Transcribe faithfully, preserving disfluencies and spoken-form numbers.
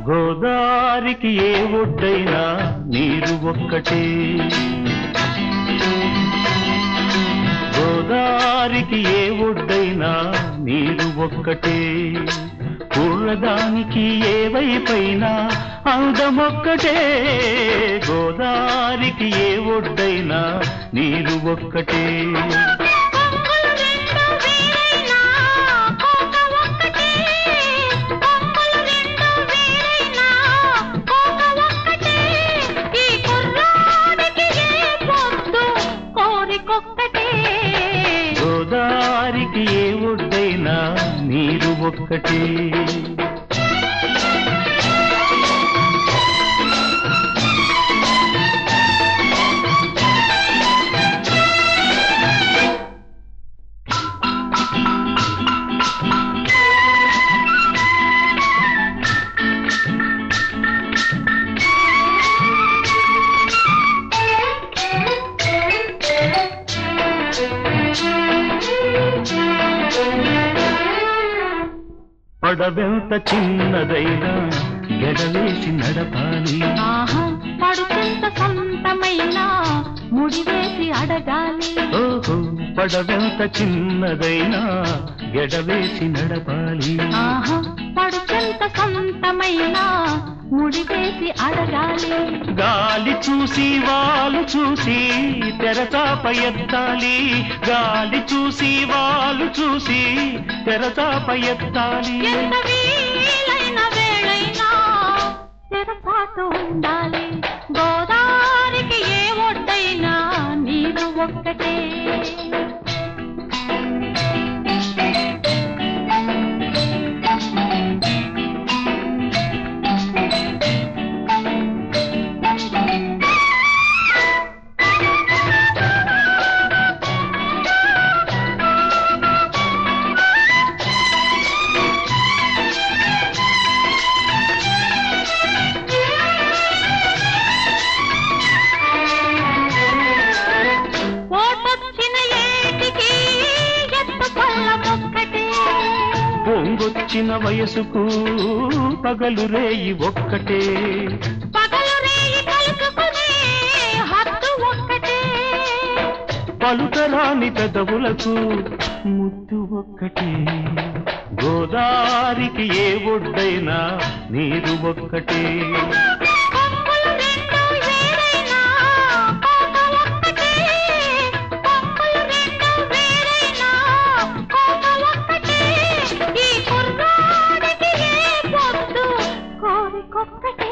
గోదారికి ఏ ఒడ్డైనా నీరు ఒక్కటే, గోదారికి ఏ ఒడ్డైనా నీరు ఒక్కటే, పూర్ణదానికి ఏ వైపైనా అందమొక్కటే, గోదారికి ఏ ఒడ్డైనా నీరు ఒక్కటే. గోదారికి ఏ ఒడ్డైనా నీరు ఒక్కటే. పడవెంత చిన్నదైనా గెడవేసి నడపాలి, పడుకెంత సొంతమైనా ముడివేసి అడగాలి. ఓహో పడవెంత చిన్నదైనా గెడవేసి నడపాలి, పడుకెంత సొంతమైనా ముడివేసి అడగాలి. గాలి చూసి వాళ్ళు చూసి తెరచాప ఎత్తాలి, గాలి చూసి వాళ్ళు చూసి తెరచాప ఎత్తాలి. ఎంత వీలైన వేళైనా తెరచాటు ఉండాలి, గోదారికి ఏ ఒడ్డైనా నీరు ఒక్కటే. పొంగొచ్చిన వయసుకు పగలు రేయి ఒక్కటే, పగలు రేయి కలుసుకునే హద్దు ఒక్కటే, పలుకరాని పెదవులకు ముద్దు ఒక్కటే, గోదారికి ఏ ఒడ్డైనా నీరు ఒక్కటే. కొక్క